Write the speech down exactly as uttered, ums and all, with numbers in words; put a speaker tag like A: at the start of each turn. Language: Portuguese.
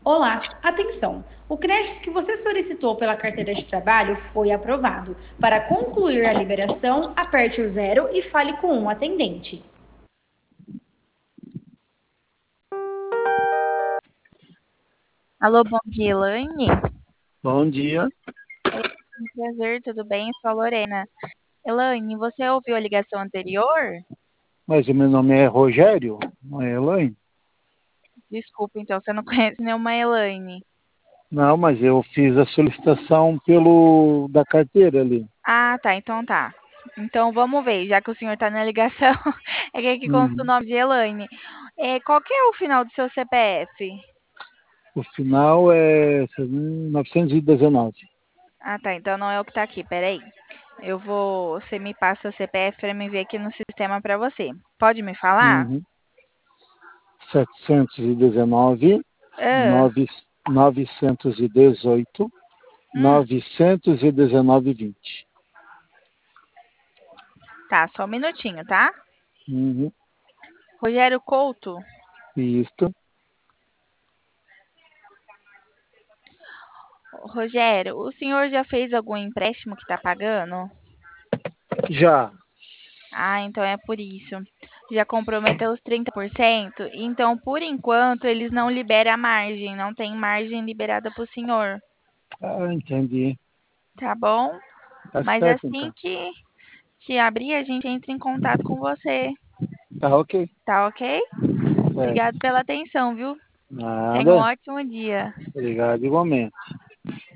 A: Olá, atenção! O crédito que você solicitou pela carteira de trabalho foi aprovado. Para concluir a liberação, aperte o zero e fale com um atendente.
B: Alô, bom dia, Elaine.
C: Bom dia,
B: Oi, um prazer, tudo bem? Eu sou a Lorena. Elaine, você ouviu a ligação anterior?
C: mas o meu nome é Rogério, não é Elaine?
B: Desculpa, então, você não conhece nenhuma Elaine.
C: Não, mas eu fiz a solicitação pelo da carteira ali.
B: Ah, tá, então tá. Então vamos ver, já que o senhor tá na ligação, é que aqui consta o
C: Uhum.
B: nome de Elaine. É, qual que é o final do seu C P F?
C: O final é novecentos e dezenove.
B: Ah, tá, então não é o que tá aqui, peraí. Eu vou, você me passa o C P F pra me ver aqui no sistema pra você. Pode me falar?
C: Uhum. setecentos e dezenove,
B: Ah,
C: nove, novecentos e dezoito,
B: hum,
C: novecentos e dezenove vinte.
B: tá, só um minutinho, tá?
C: Uhum.
B: Rogério Couto.
C: Isto.
B: Rogério, o senhor já fez algum empréstimo que está pagando?
C: Já.
B: Ah, então é por isso. Já comprometeu os trinta por cento? Então, por enquanto, eles não liberam a margem, não tem margem liberada para o senhor,
C: Ah, entendi.
B: tá bom?
C: Tá
B: Mas
C: certo
B: assim
C: então.
B: que, que abrir, a gente entra em contato com você,
C: Tá ok.
B: tá ok?
C: Certo.
B: Obrigado pela atenção, viu? Tenha um
C: Nada.
B: ótimo dia.
C: Obrigado igualmente.